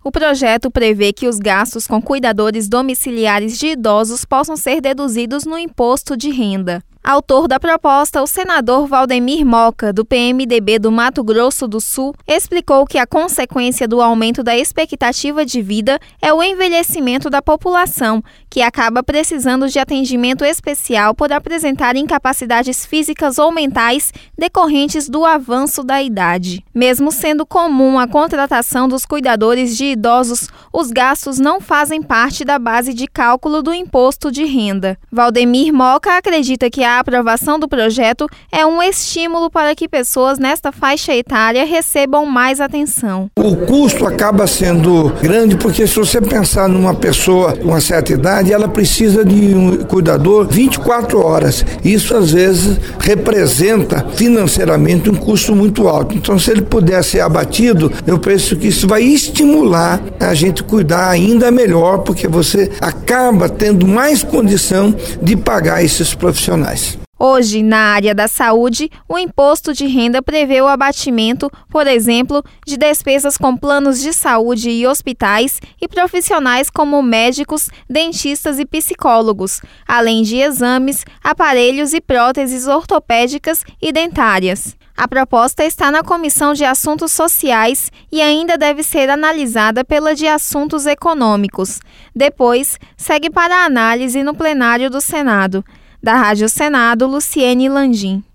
O projeto prevê que os gastos com cuidadores domiciliares de idosos possam ser deduzidos no imposto de renda. Autor da proposta, o senador Valdemir Moca, do PMDB do Mato Grosso do Sul, explicou que a consequência do aumento da expectativa de vida é o envelhecimento da população, que acaba precisando de atendimento especial por apresentar incapacidades físicas ou mentais decorrentes do avanço da idade. Mesmo sendo comum a contratação dos cuidadores de idosos, os gastos não fazem parte da base de cálculo do imposto de renda. Valdemir Moca acredita que a aprovação do projeto é um estímulo para que pessoas nesta faixa etária recebam mais atenção. O custo acaba sendo grande porque se você pensar numa pessoa com uma certa idade, ela precisa de um cuidador 24 horas. Isso às vezes representa financeiramente um custo muito alto. Então, se ele puder ser abatido, eu penso que isso vai estimular a gente cuidar ainda melhor, porque você acaba tendo mais condição de pagar esses profissionais. Hoje, na área da saúde, o imposto de renda prevê o abatimento, por exemplo, de despesas com planos de saúde e hospitais e profissionais como médicos, dentistas e psicólogos, além de exames, aparelhos e próteses ortopédicas e dentárias. A proposta está na Comissão de Assuntos Sociais e ainda deve ser analisada pela de Assuntos Econômicos. Depois, segue para a análise no plenário do Senado. Da Rádio Senado, Luciene Landim.